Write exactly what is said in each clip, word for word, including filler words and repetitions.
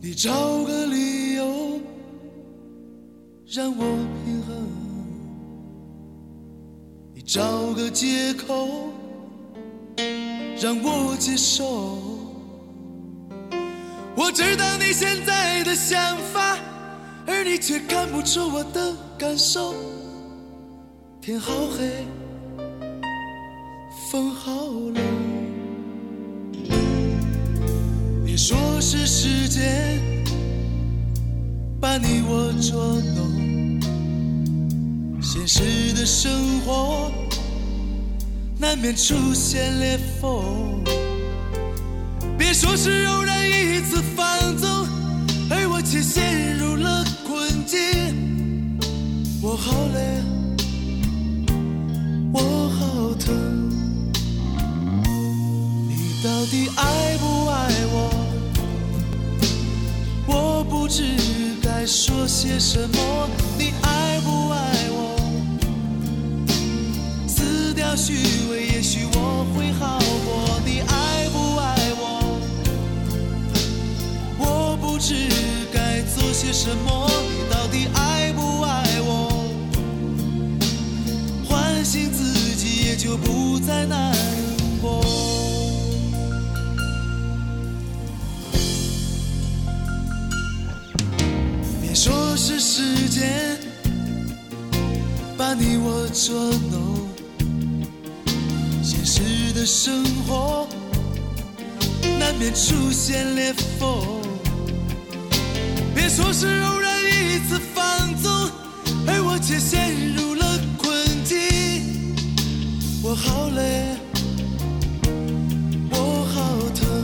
你找个理由让我平衡，你找个借口让我接受。我知道你现在的想法，而你却看不出我的感受。天好黑，风好冷，别说是时间把你我捉弄，现实的生活难免出现裂缝。别说是偶然一次放纵，而我却陷入了困境。我好累，我好疼，你到底爱不爱我？我不知该说些什么。你爱不爱我？撕掉虚伪，也许我会好过。你爱不爱我？我不知该做些什么。你到底爱不爱我？唤醒自己，也就不再难过。别说是时间把你我捉弄，现实的生活难免出现裂缝。别说是偶然一次放纵，而我却陷入了困境。我好累，我好疼，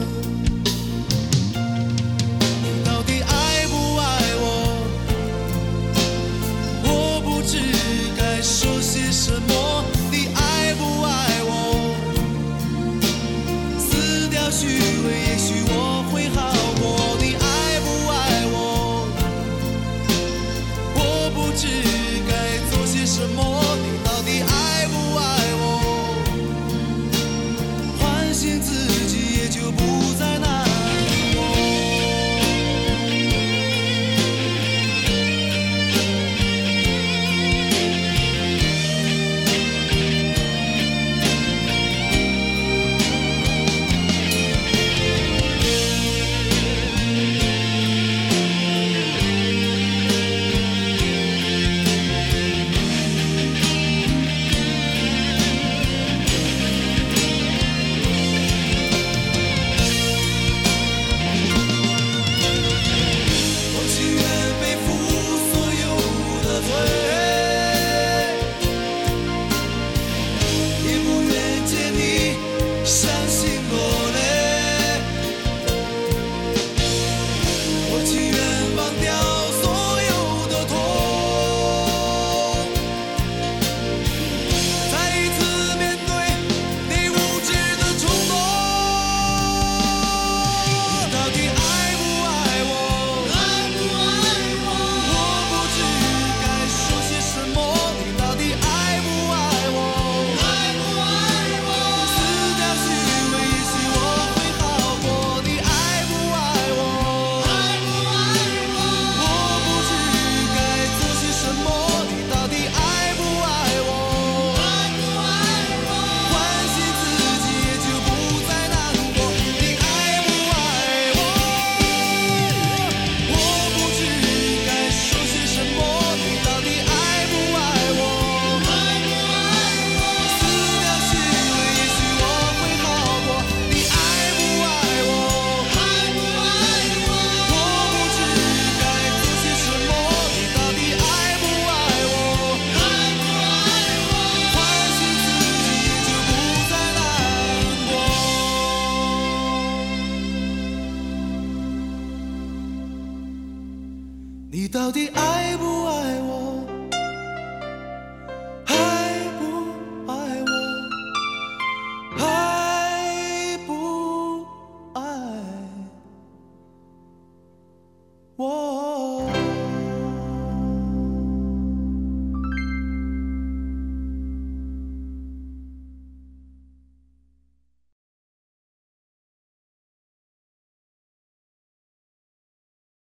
你到底爱不爱我？我不知该说些什么。你爱不爱我？撕掉虚伪，也许我会好过。你爱不爱我？我不知该做些什么。你到底爱不爱我？唤醒自己，也就不再难过。你到底爱不爱我？爱不爱我？爱不爱我？